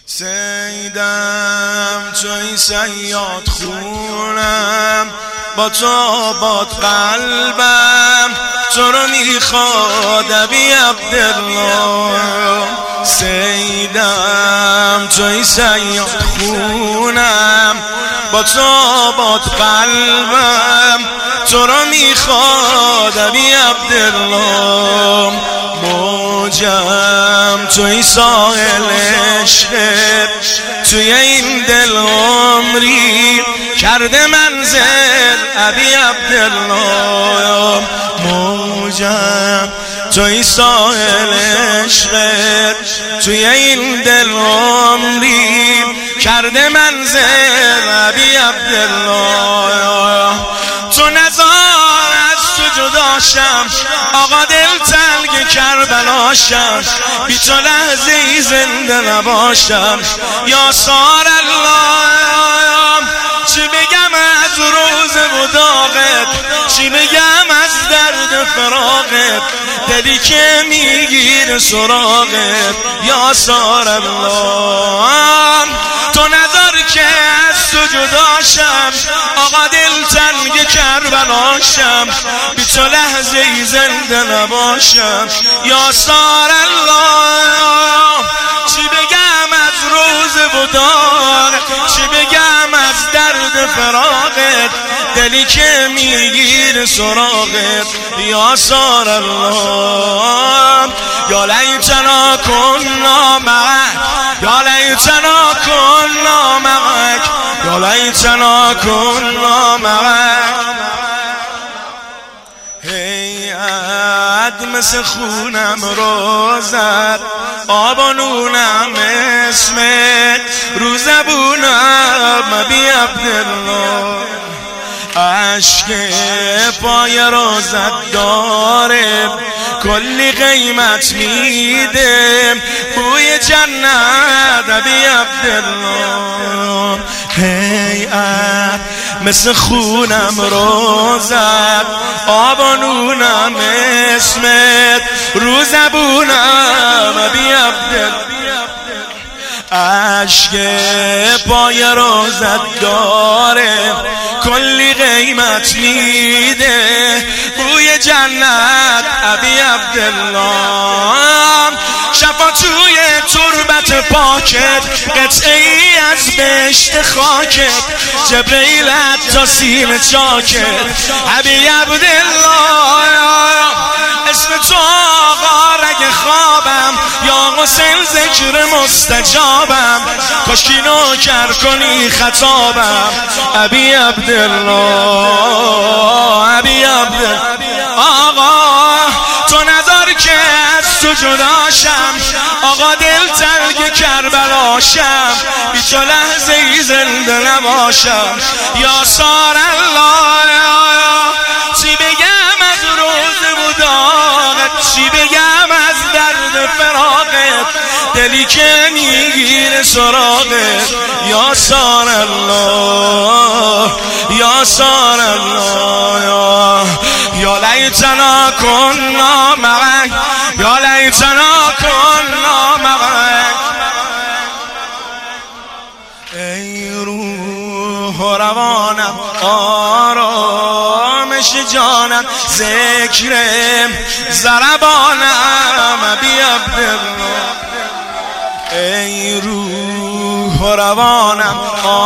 سیدم توی صیاد خونم، با تو آباد قلبم، تو رو میخواد ابی عبدالله. سیدم توی صیاد خونم، با تو آباد قلبم، تو رو میخواد ابی عبدالله. موجم توی ساحل عشقت، توی این دل عمری کرده منزل ابی عبدالله. موجم توی ساحل عشقت، توی این دل عمری کرده منزل ابی عبدالله. تو نزار از تو جداشم، آقا دل تنگ کربلاشم، بی تو لحظه ای زنده نباشم. یا سار الله، چی بگم از روز و داغت، چی بگم از درد فراقت، دلی که میگیر سراغت. یا سار الله، تو نذار که از تو جداشم، آقا دل تنگ کربلاشم، بی تو لحظه ای زنده نباشم. یا سار الله، چی بگم از روز و داغت، چی بگم از درد فراقت، دلی که میگیر سراغت. یا سار الله، یا لیتنا کنا معک، یا لیتنا کنا معک، یا لیتنا کنا معک. هیئت مثل خونم روزت، آب و نونم اسمت، رو زبونم ابی عبدالله. عشق پای روزت داره، کلی قیمت میده، بوی جنت ابی عبدالله. هیئت مثل خونم روزت، آب و نونم اسمت، رو زبونم ابی عبدالله. عشق پای روزت داره، کلی قیمت میده، بوی جنت ابی عبدالله. شفا توی تربت پاکت، قطعه ای از بهشت خاکت، جبریل تا سیم چاکت ابی عبدالله. اسم تو آقا رگ خوابم، یا حسین ذکر مستجابم، کاشکی نوکر کنی خطابم ابی عبدالله. ابی عبدالله، آقا تو نذار که از تو جداشم، آقا دل تنگ کربلاشم، بی تو لحظه ای زنده نباشم. یا سار الله، چی بگم از روز و داغت، چی بگم از درد فراقت، دلی که میگیر سراغت. یا سار الله، یا سار الله، یا لیتنا کنا معک، یا لیتنا کنا معک. ای روح و روانم، آرامش جانم، ذکرم ضربانم ابی عبدالله. ای روح و روانم،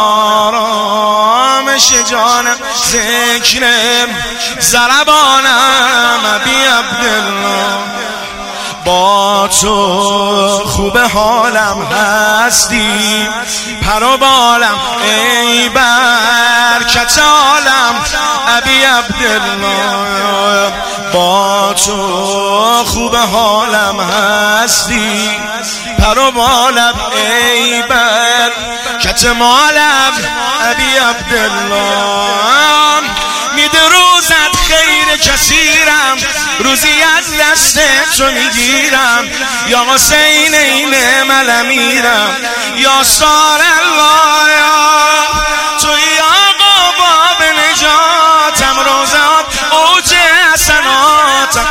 آرامش جانم، ذکرم ضربانم ابی عبدالله. با تو خوب حالم هستی، پر و بالم ای برکت عالم ابی عبدالله. با تو خوب حالم هستی، پر و بالم ای برکت مالم ابی عبدالله. میده روزت خیر کثیرم، روزی از دست تو میگیرم، یا حسین این ملمیرم. یا سار الله، توی آقا باب نجاتم، روزات اوج حسناتم،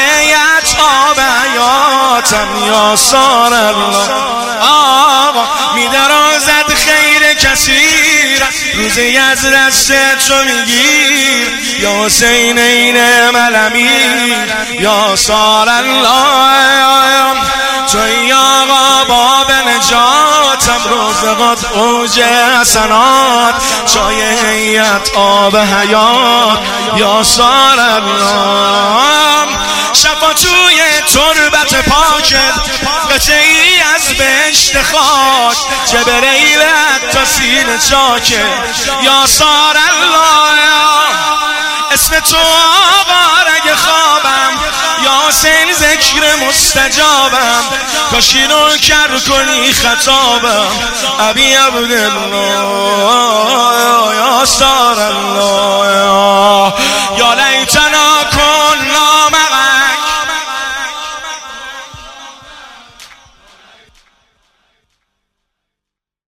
شایعت آب حیاتم. یا سار الله، آقا کثیر روزی از دست تو میگیر یا حسین این ملمی یا سار الله توی آقا باب نجاتم روزقات اوج حسنات چای حیات آب حیات یا سار الله شفا توی تربت پاکت قطعی از بهشت خاک جبرئیل تا سینه چاکت یا سار الله اسم تو آقا رگ خوابم یا حسین ذکر مستجابم کاشی نوکر کنی خطابم ابی عبدالله یا سار الله